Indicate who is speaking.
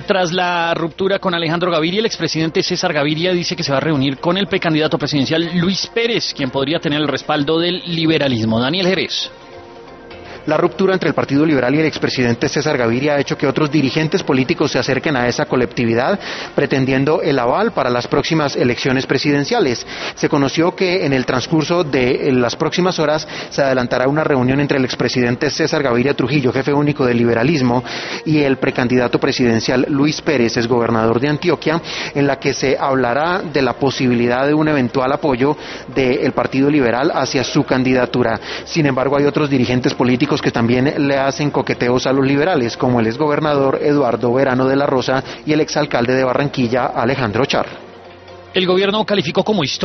Speaker 1: Tras la ruptura con Alejandro Gaviria, el expresidente César Gaviria dice que se va a reunir con el precandidato presidencial Luis Pérez, quien podría tener el respaldo del liberalismo. Daniel Jerez.
Speaker 2: La ruptura entre el Partido Liberal y el expresidente César Gaviria ha hecho que otros dirigentes políticos se acerquen a esa colectividad, pretendiendo el aval para las próximas elecciones presidenciales. Se conoció que en el transcurso de las próximas horas se adelantará una reunión entre el expresidente César Gaviria Trujillo, jefe único del liberalismo, y el precandidato presidencial Luis Pérez, exgobernador de Antioquia, en la que se hablará de la posibilidad de un eventual apoyo del Partido Liberal hacia su candidatura. Sin embargo, hay otros dirigentes políticos que también le hacen coqueteos a los liberales, como el exgobernador Eduardo Verano de la Rosa y el exalcalde de Barranquilla, Alejandro Char.
Speaker 1: El gobierno calificó como histórico